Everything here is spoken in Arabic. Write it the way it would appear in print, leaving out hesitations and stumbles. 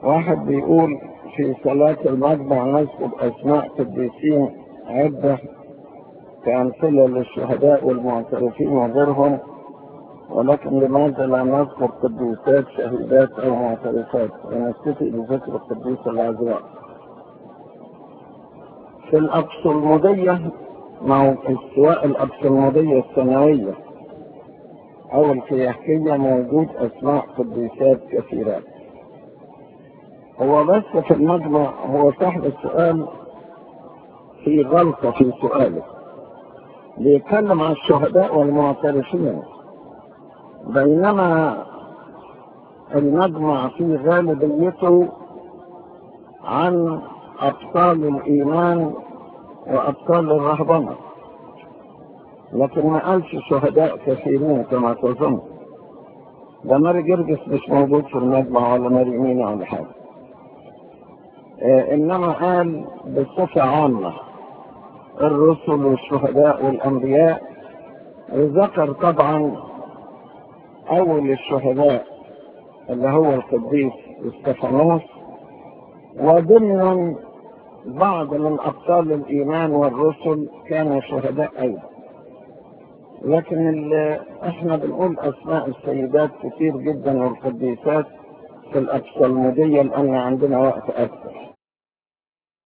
واحد بيقول في صلاة المجمع نذكر أسماء قديسين عدة كأمثلة للشهداء والمعترفين وغيرهم، ولكن لماذا لا نذكر قديسات شهيدات أو معترفات ونكتفي بذكر القديسة العذراء؟ في الأبصلمودية، مع سواء الأبصلمودية السنوية أو الكياكية، موجود أسماء قديسات كثيرات. هو بس في المجمع هو صاحب السؤال في غلطة في سؤاله، بيتكلم عن الشهداء والمعترفين، بينما المجمع في غالبيته عن أبطال الإيمان وأبطال الرهبنة، لكن ما قالش شهداء كثيرين كما تظن. ده ماري جرجس مش موجود في المجمع ولا ماري مينا ولا حاجة، إنما قال بصفة عامة الرسل والشهداء والأنبياء، وذكر طبعا أول الشهداء اللي هو القديس استفانوس، وضمن بعض من أبطال الإيمان والرسل كانوا شهداء أيضا. لكن احنا بنقول أسماء السيدات كتير جدا والقديسات في الأبصلمودية لأن عندنا وقت أكثر.